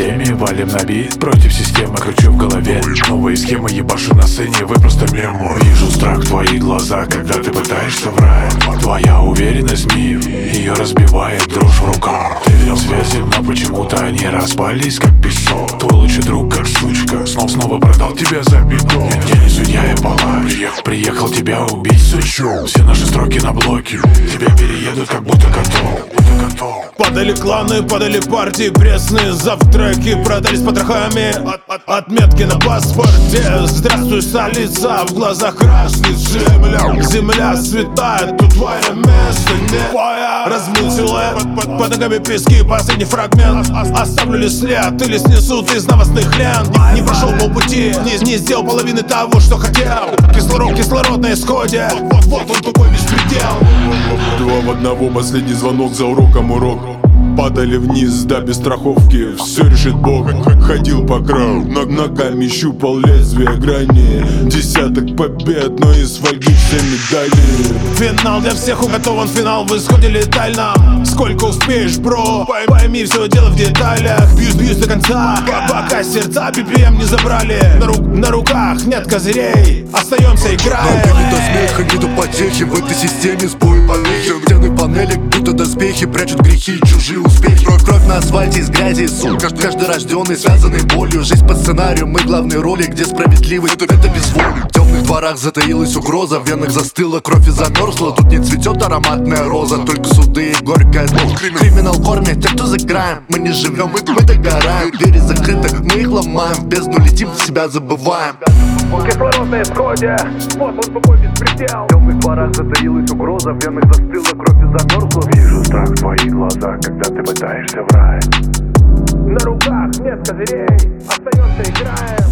системе, валим на бит. Против системы кручу в голове новые схемы, ебашу на сцене, вы просто мем. Вижу страх в твоих глазах, когда ты пытаешься врать. Твоя уверенность миф, ее разбивает дрожь в руках. Ты верил связям, но почему-то они распались как песок. Твой лучший друг как сучка снова продал тебя за биток. Я не судья, я палач, приехал тебя убить, сучок. Все наши строки на блоке, тебя переедут как будто готов. Падали кланы, падали партии пресные, завтраки продались потрохами. Отметки на паспорте, здравствуй, столица, в глазах краснеет земля. Земля светает, тут твое место нет. Размыл силуэт, под ногами пески, последний фрагмент. Оставлю ли след или снесут из новостных лент? Не прошел полпути, не сделал половины того, что хотел. Кислород на исходе, вот он тупой беспредел. Два в одного, последний звонок, за уроком урок. Падали вниз, да без страховки, все решит Бог. Ходил по краю, ногами щупал лезвие грани. Десяток побед, но из фольги все медали. Финал для всех уготован, финал в исходе летальном. Сколько успеешь, бро, пойми, все дело в деталях. Бьюсь до конца, пока сердца BPM не забрали. На руках нет козырей, остаемся играть. Не до смеха, не до потехи, в этой системе сбои помехи. Стены панели, будто доспехи, прячут грехи и чужие успехи. Кровь на асфальте из грязи и сон. Каждый рожденный связанный болью. Жизнь по сценарию, мы главные роли, где справедливость, это безволие. В темных дворах затаилась угроза, в венах застыла кровь и замерзла. Тут не цветет ароматная роза, только суды и горькая боль. Криминал кормит те, кто за краем. Мы не живем, мы догораем. Двери закрыты, мы их ломаем. В бездну летим, себя забываем. Кислород на исходе, вот он тупой беспредел. В темных дворах затаилась угроза, в венах застыла кровь и замерзла. Вижу страх в твоих глазах, когда ты пытаешься врать. На руках нет козырей, остаемся играть.